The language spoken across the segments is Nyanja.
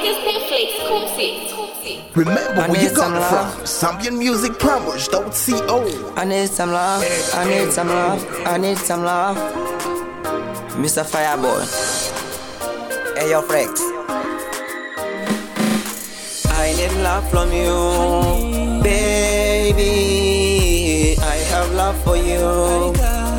Remember where you got it from. Zambian Music Promos.co. I need some love, I need some love, I need some love. Mr. Fireboy. Hey yo, Flex. I need love from you, baby. I have love for you,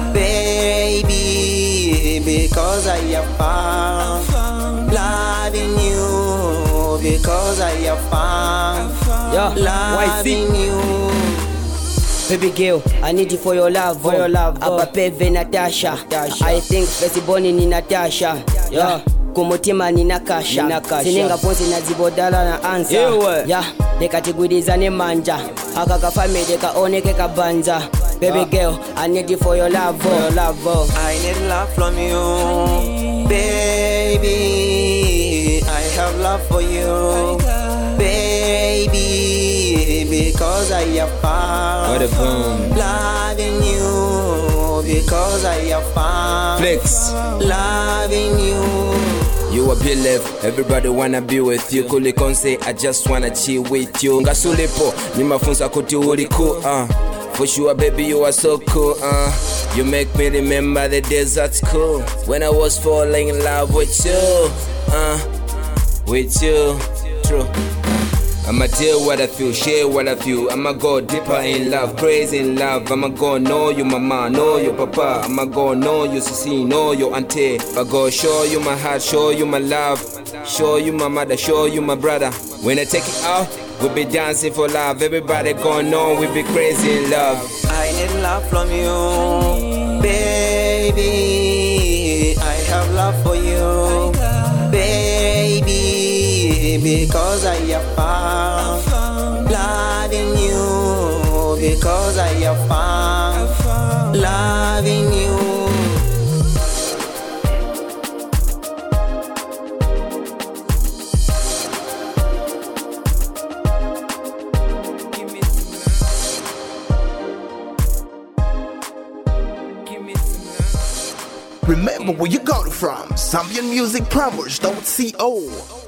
baby, because I have found love in you, because I have found love in you. Baby girl, I need you for your love, Apa peve Natasha. I think Fesiboni ni Natasha. Kumutima ni Nakasha. Sininga ponsi na zibodala na ansa. Nekatigwidiza ne manja. Akaka family deka oneke kabanza. Baby girl, I need you for your love, I need love from you, baby. I have love for you, baby, because I have found love in you, because I have found Flex. love in you. You a believe, everybody wanna be with you. Kule konse, I just wanna chill with you. Ngasulepo, ni mafunza kuti uli cool, For sure, baby, you are so cool, You make me remember the days at school when I was falling in love with you, with you, true. I'ma tell what I feel, share what I feel. I'ma go deeper in love, crazy in love. I'ma go know you mama, know you papa. I'ma go know you sissy, know your auntie. I go show you my heart, show you my love. Show you my mother, show you my brother. When I take it out, we'll be dancing for love. Everybody gon' know we'll be crazy in love. I need love from you, baby. I have love for you, baby, because I have found love in you, because I have found love in you. Remember where you got it from. Zambian Music Promos.co.